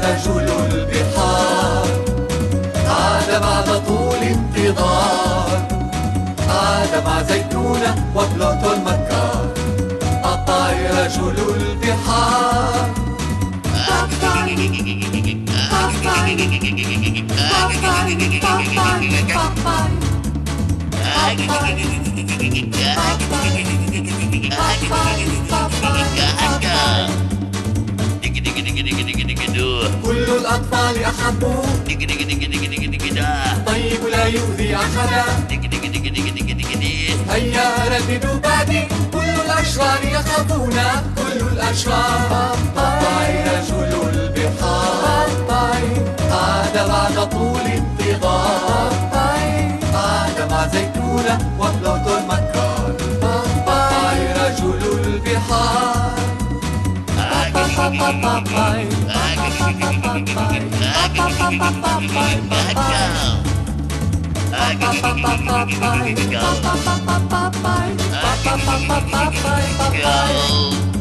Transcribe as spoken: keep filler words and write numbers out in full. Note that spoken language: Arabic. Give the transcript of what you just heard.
رجل البحار، عاد بعد طول انتظار، عاد مع زيتونة وبلوتو المكار. باباي رجل البحار. باباي باباي باباي كل الأطفال أحبوه، طيب لا يؤذي أحدا. هيا رددوا بعدي، كل الأشرار يخافون، كل الأشرار. باباي رجل البحار، عاد بعد طول انتظار، عاد مع زيتونة وبلوتو المكار. باباي رجل البحار. باباي Go.